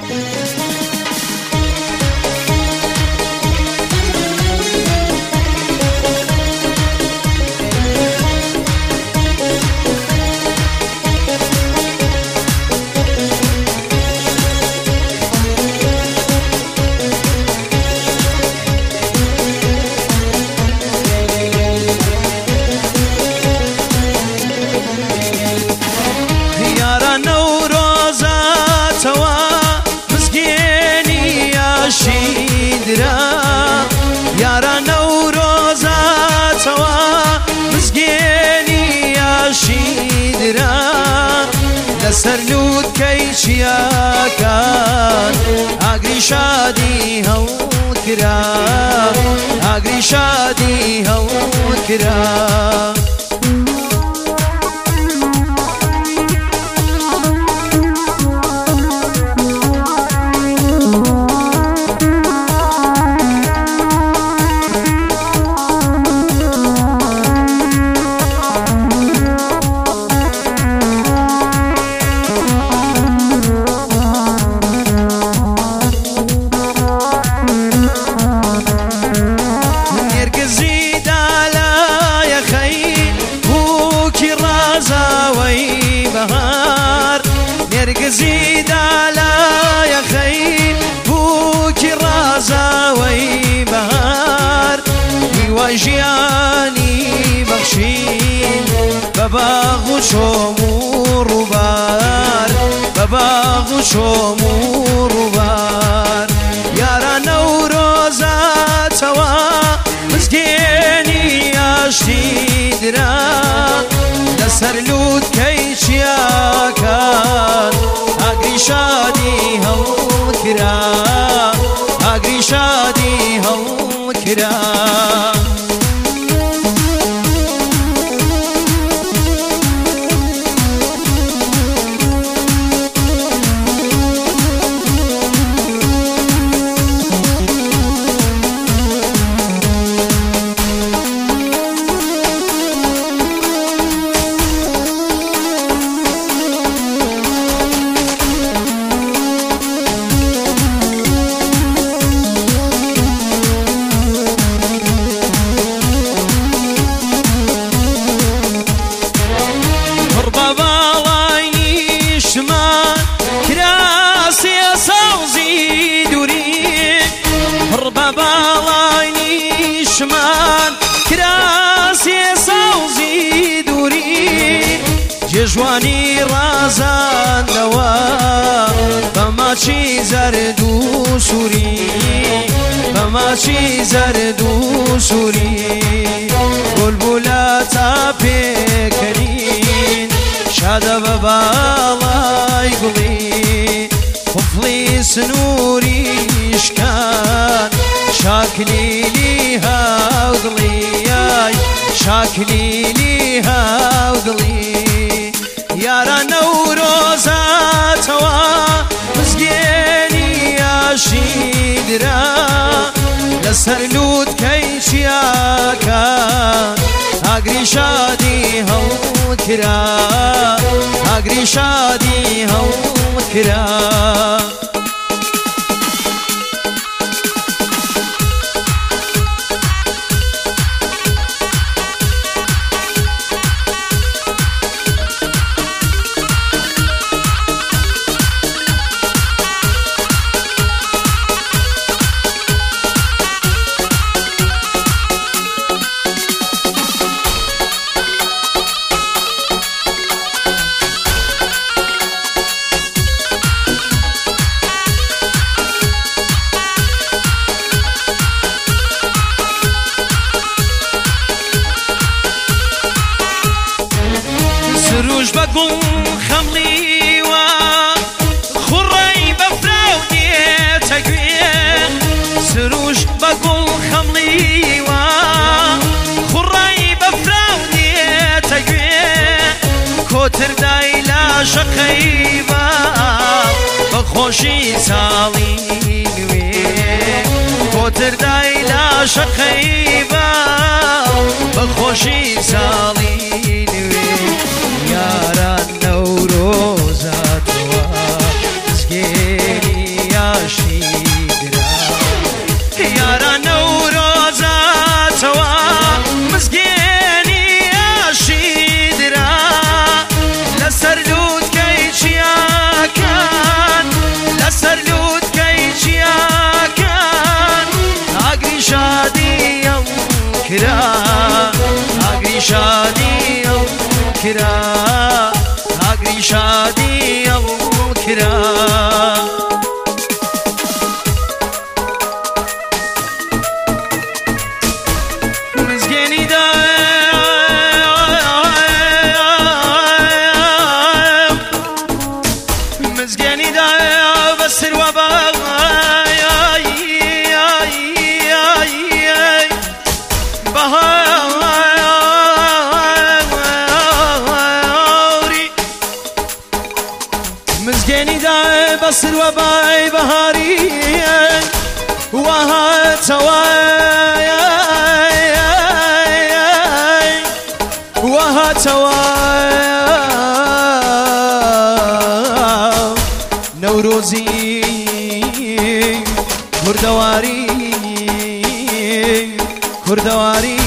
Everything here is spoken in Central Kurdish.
یارە نەورۆزاتەوە مزگێنی یاشیدرا لەسەر لووتکەی چیاکان ئاگری شادی هەوڵ کرا ئاگری شادی هەوڵ کرا نرگزیدا لای خیر بوکی رازاوی بهار دیواجیانی بخشین بباغ و شمور و بار بباغ و شمور و بار یارا نوروزاتوا مزگینی آشتی درا لسر لووتکەی چیاکان ئاگری شادی هەوڵ کرا ئاگری شادی هەوڵ کرا شمان کراسی سوزی دوری جوانی رازان دوا بماچی زرد و سوری بماچی زرد و سوری بلبلات پیکرین شاد ببالای گلی خفلی سنوری شکان شاكليلي هاودلي شاكليلي هاودلي يارا نوروزاتوا مزگيني ياشيدرا لسر لووتکەی چیاکان ئاگری شادی هەوڵ کرا ئاگری شادی هەوڵ کرا سروش بقول خملي و خري بفراو ديتك سروش بقول خملي و خري بفراو ديتك كوتر دايلا شقيبا بخوشي سالين كوتر دايلا شقيبا بخوشي سالين یارا نوروزاتوا مزگینی هاگری شادی او کرا هاگری شادی او کرا بصر وباي بهاري وهات هواي وهات هواي نوروزي كردواري كردواري